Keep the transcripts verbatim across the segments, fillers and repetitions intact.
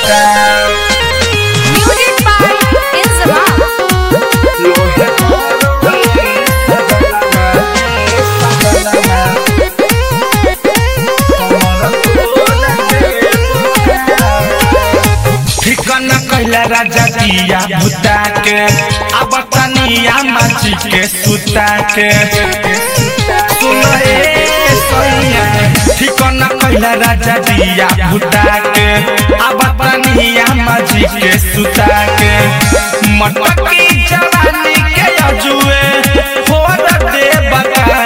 बका Music by Inzama. लोहे ठिकाना कहला राजा दिया भूता के अब तनिया माची के सुता के सुनए सैया ठिकाना कहला राजा दिया भूता के अब तनिया माची के सुता के मटकी जवानी के अजुए फोड़ दे बका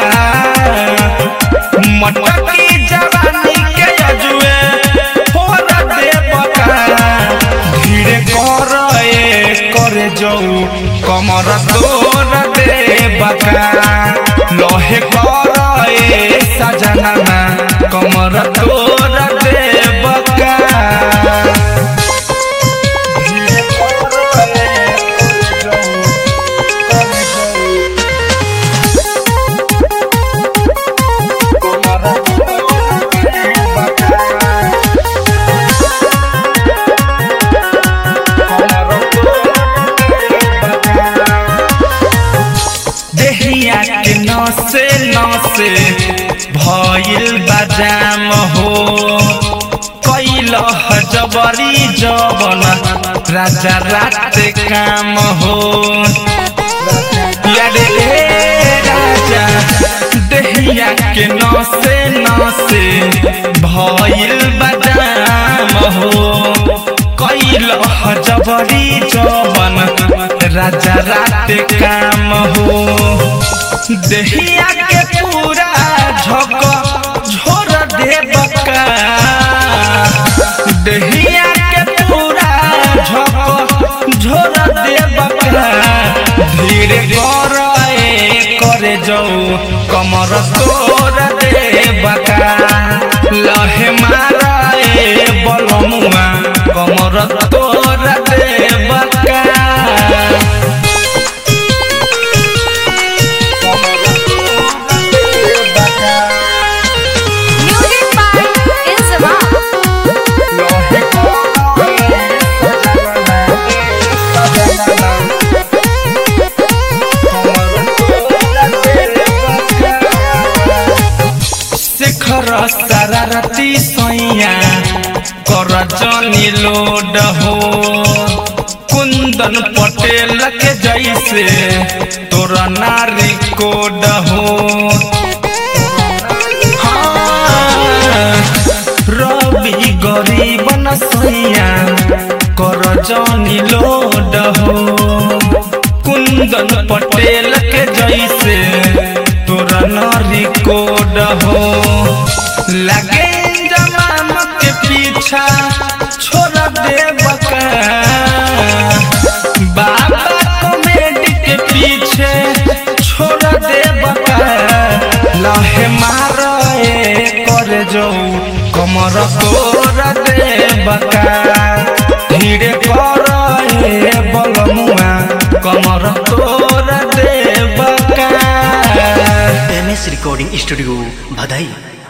मटकी जवानी के अजुए फोड़ दे बका धीरे कर करे जाऊ कमर तोड़ दे बका लोहे कर सजना कमर तोड़ दे बका देहिया के नसे नसे भइल बाजाम हो कैल जबरी जबन राजा रात काम हो यारे राजा देहिया के नसे नसे भइल बाजाम हो कैल जबरी जबन राजा रात काम हो देहिया के पूरा झक झोर दे बका देहिया के पूरा झक झोर दे बका धीरे कर करे जाऊ कमर तोड़ दे बका लहे मारे बलमुआ कमर तोड़ दे बका Music by Inzama. शेखर शरारती सैया कर जनी लोड हो कुंदन पटेल के जैसे तोरा नारी कोड हो हाँ, रवि गरीब न सैया कर जनी लोड हो कुंदन पटेल के जैसे तोरा नारी कोड हो लगे जमाम के पीछा छोड़ दे बका बाबा कॉमेडी के पीछे छोड़ दे बका लहे मारे कर जाऊ कमर तोड़ दे बका धीरे कर बलमुआ कमर तोड़ दे बका M S recording studio Bhadai.